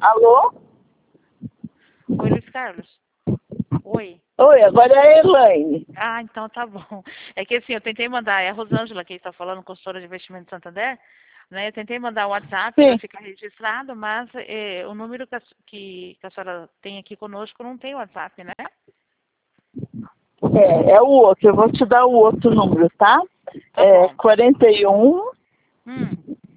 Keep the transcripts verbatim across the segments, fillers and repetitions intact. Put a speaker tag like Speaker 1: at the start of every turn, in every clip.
Speaker 1: Alô?
Speaker 2: Oi, Luiz Carlos. Oi.
Speaker 1: Oi, agora é a Elaine.
Speaker 2: Ah, então tá bom. É que assim, eu tentei mandar, é a Rosângela que está falando, consultora de investimento de Santander, né? Eu tentei mandar o WhatsApp para ficar registrado, mas eh, o número que a, que, que a senhora tem aqui conosco não tem WhatsApp, né?
Speaker 1: É, é o outro, eu vou te dar o outro número, tá?
Speaker 2: Tá
Speaker 1: É
Speaker 2: bom.
Speaker 1: quarenta e um,
Speaker 2: Hum,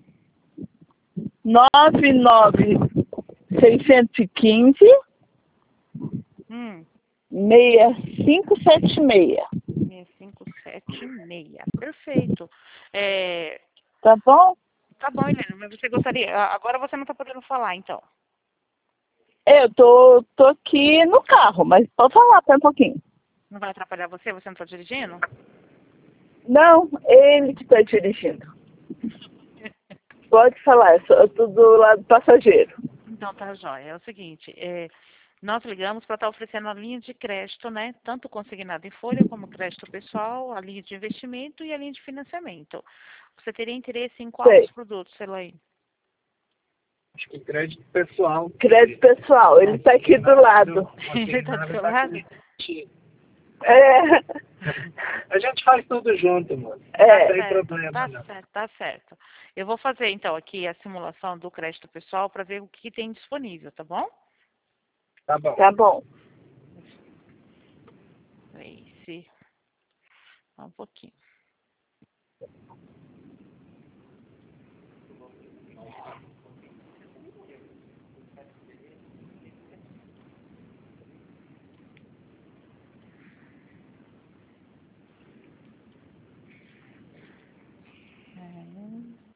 Speaker 1: nove nove, seiscentos e quinze,
Speaker 2: hum.
Speaker 1: seis cinco sete seis.
Speaker 2: seis cinco sete seis. Perfeito. É,
Speaker 1: Tá bom?
Speaker 2: tá bom, Helena, mas você gostaria. a- Agora você não está podendo falar, então.
Speaker 1: É, eu tô, tô aqui no carro, mas pode falar até um pouquinho.
Speaker 2: Não vai atrapalhar você? Você não está dirigindo?
Speaker 1: Não, ele que está dirigindo. Pode falar, eu sou- eu tô do lado passageiro.
Speaker 2: Então tá, jóia. É o seguinte, é, nós ligamos para estar oferecendo a linha de crédito, né? Tanto consignado em folha como crédito pessoal, a linha de investimento e a linha de financiamento. Você teria interesse em qual
Speaker 1: Sei.
Speaker 2: dos produtos, Elaine?
Speaker 3: Acho que crédito pessoal.
Speaker 1: Crédito pessoal, ele está aqui do lado.
Speaker 2: Ele tá do seu lado?
Speaker 1: É,
Speaker 3: A gente faz tudo junto, mano.
Speaker 1: É.
Speaker 3: Não tem
Speaker 2: Certo,
Speaker 3: problema,
Speaker 2: tá
Speaker 3: não.
Speaker 2: certo, tá certo. Eu vou fazer então aqui a simulação do crédito pessoal para ver o que tem disponível, tá bom?
Speaker 3: Tá bom.
Speaker 1: tá bom.
Speaker 2: Esse, só um pouquinho. É.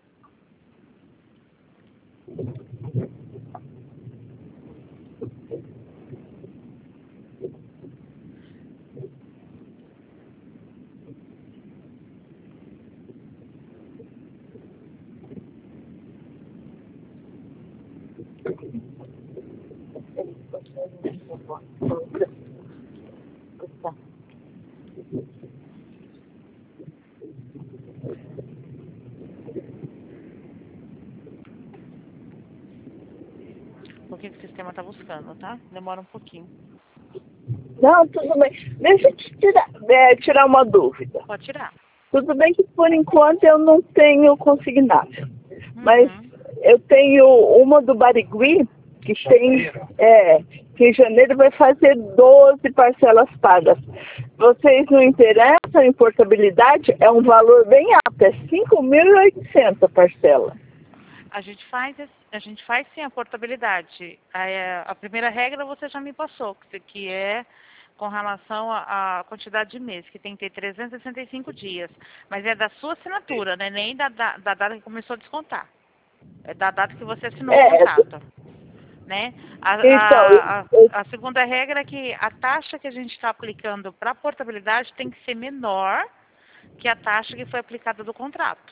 Speaker 2: O que o sistema está buscando, tá? Demora um pouquinho.
Speaker 1: Não, tudo bem. Deixa eu te tirar, é, tirar uma dúvida.
Speaker 2: Pode tirar.
Speaker 1: Tudo bem que por enquanto eu não tenho consignado. Mas
Speaker 2: Uhum.
Speaker 1: eu tenho uma do Barigui, que tem,
Speaker 3: Janeiro.
Speaker 1: é, que em janeiro vai fazer doze parcelas pagas. Vocês não interessam em portabilidade? É um valor bem alto, é cinco mil e oitocentos a parcela.
Speaker 2: A gente faz, esse- a gente faz sim a portabilidade. A, é, a primeira regra você já me passou, que, que é com relação à à quantidade de meses, que tem que ter trezentos e sessenta e cinco dias. Mas é da sua assinatura, né? Nem da, da, da data que começou a descontar. É da data que você assinou o
Speaker 1: É,
Speaker 2: contrato. Né? A,
Speaker 1: então,
Speaker 2: a, a,
Speaker 1: eu-
Speaker 2: a segunda regra é que a taxa que a gente está aplicando para a portabilidade tem que ser menor que a taxa que foi aplicada do contrato.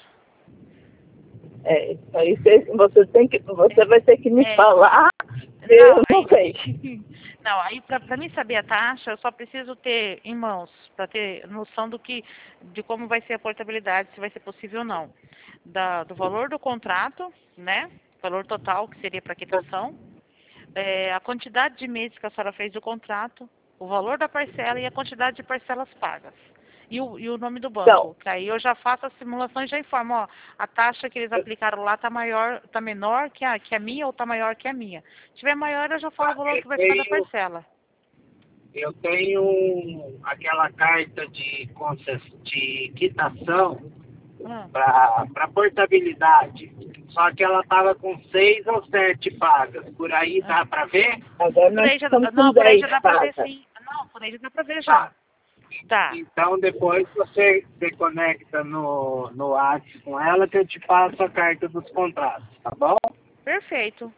Speaker 1: é, isso aí você, você, tem que, você vai ter que me
Speaker 2: É,
Speaker 1: falar, eu
Speaker 2: não,
Speaker 1: não
Speaker 2: aí,
Speaker 1: sei.
Speaker 2: não, aí para mim saber a taxa, eu só preciso ter em mãos, para ter noção do que, de como vai ser a portabilidade, se vai ser possível ou não. Da, do valor do contrato, né? Valor total, que seria para quitação, é, a quantidade de meses que a senhora fez do contrato, o valor da parcela e a quantidade de parcelas pagas. E o, e o nome do
Speaker 1: Então,
Speaker 2: banco, que aí eu já faço a simulação e já informo, ó, a taxa que eles aplicaram lá está maior, tá menor que a, que a minha ou está maior que a minha. Se tiver maior, eu já falo o valor
Speaker 3: Eu
Speaker 2: que vai ficar da
Speaker 3: tenho,
Speaker 2: parcela.
Speaker 3: eu tenho aquela carta de, concess... de quitação
Speaker 2: Ah,
Speaker 3: para portabilidade. Só que ela estava com seis ou sete pagas. Por aí
Speaker 2: ah.
Speaker 3: dá para ver?
Speaker 1: agora
Speaker 2: Por
Speaker 1: nós
Speaker 2: aí já,
Speaker 1: estamos com
Speaker 2: não, por aí
Speaker 1: dez
Speaker 2: já dá para ver
Speaker 1: pagas.
Speaker 2: sim. Não, por aí já dá para ver já.
Speaker 3: Tá.
Speaker 2: Tá.
Speaker 3: Então depois você se conecta no, no WhatsApp com ela que eu te passo a carta dos contratos, tá bom?
Speaker 2: Perfeito.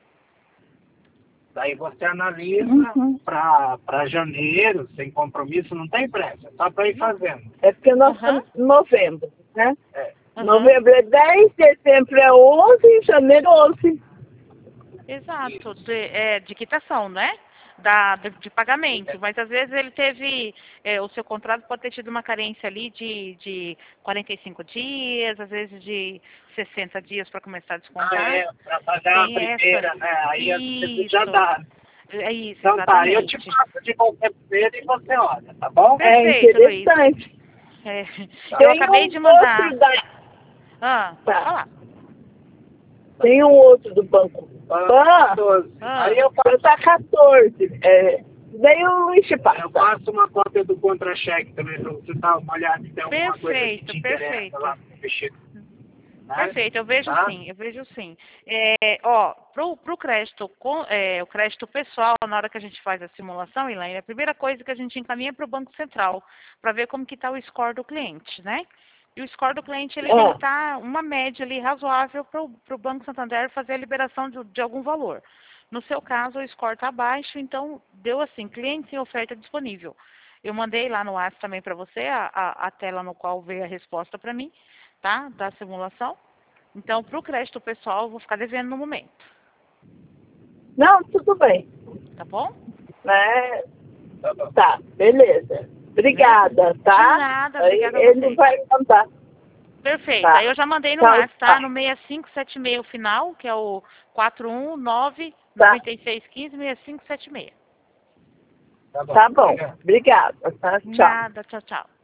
Speaker 3: Daí você analisa
Speaker 1: Uhum.
Speaker 3: para janeiro, sem compromisso, não tem pressa, só para ir fazendo.
Speaker 1: É porque nós
Speaker 2: Aham.
Speaker 1: estamos em novembro, né?
Speaker 3: É.
Speaker 2: Aham.
Speaker 1: Novembro é dez, dezembro é onze, janeiro onze.
Speaker 2: Exato, de, é, de quitação, né? da, de, de pagamento, mas às vezes ele teve, é, o seu contrato pode ter tido uma carência ali de, de quarenta e cinco dias, às vezes de sessenta dias para começar a descontar.
Speaker 3: Ah, é, para pagar a
Speaker 2: Tem
Speaker 3: primeira,
Speaker 2: essa.
Speaker 3: né? Aí
Speaker 2: Isso.
Speaker 3: você já dá.
Speaker 2: É isso,
Speaker 3: Então tá, eu
Speaker 2: exatamente.
Speaker 3: te passo de qualquer maneira e você olha, tá bom?
Speaker 1: É
Speaker 2: Perfeito, Luiz.
Speaker 1: interessante.
Speaker 2: É, eu
Speaker 1: Tem
Speaker 2: acabei
Speaker 1: um
Speaker 2: de mandar.
Speaker 1: outro da...
Speaker 2: Ah, pode
Speaker 1: Tá.
Speaker 2: falar.
Speaker 1: Tem um outro do Banco Pan.
Speaker 3: doze.
Speaker 2: Ah.
Speaker 3: Aí eu passo,
Speaker 1: Tá quatorze. É, daí o Luiz te
Speaker 3: eu
Speaker 1: passa.
Speaker 3: passo uma cópia do contra-cheque também para você dar uma olhada se tem alguma coisa que
Speaker 2: Perfeito,
Speaker 3: te interessa
Speaker 2: perfeito.
Speaker 3: lá no vestido. Né?
Speaker 2: Perfeito, eu vejo
Speaker 3: Tá?
Speaker 2: sim, eu vejo sim. É, ó, pro, pro crédito, com, é, o crédito pessoal, na hora que a gente faz a simulação, Elaine, a primeira coisa que a gente encaminha para o Banco Central, para ver como que está o score do cliente, né? E o score do cliente, ele
Speaker 1: É.
Speaker 2: tem que estar uma média ali razoável para o Banco Santander fazer a liberação de, de algum valor. No seu caso, o score está baixo, então deu assim, cliente em oferta disponível. Eu mandei lá no WhatsApp também para você a, a, a tela no qual veio a resposta para mim, tá? Da simulação. Então, para o crédito pessoal, eu vou ficar devendo no momento,
Speaker 1: Não, tudo bem.
Speaker 2: tá bom?
Speaker 1: Né? Tá, beleza. Obrigada, tá?
Speaker 2: De nada,
Speaker 1: Aí
Speaker 2: obrigada a
Speaker 1: ele
Speaker 2: vocês.
Speaker 1: vai mandar.
Speaker 2: Perfeito.
Speaker 1: Tá.
Speaker 2: Aí eu já mandei no
Speaker 1: Tchau,
Speaker 2: WhatsApp, tá?
Speaker 1: tá.
Speaker 2: No seis cinco sete seis o final, que é o quatro um nove,
Speaker 1: Tá.
Speaker 2: nove seis um cinco, seis cinco sete seis.
Speaker 3: Tá bom.
Speaker 1: Tá bom.
Speaker 3: Obrigado.
Speaker 1: Obrigada, tá? Tchau.
Speaker 2: Nada, tchau, tchau.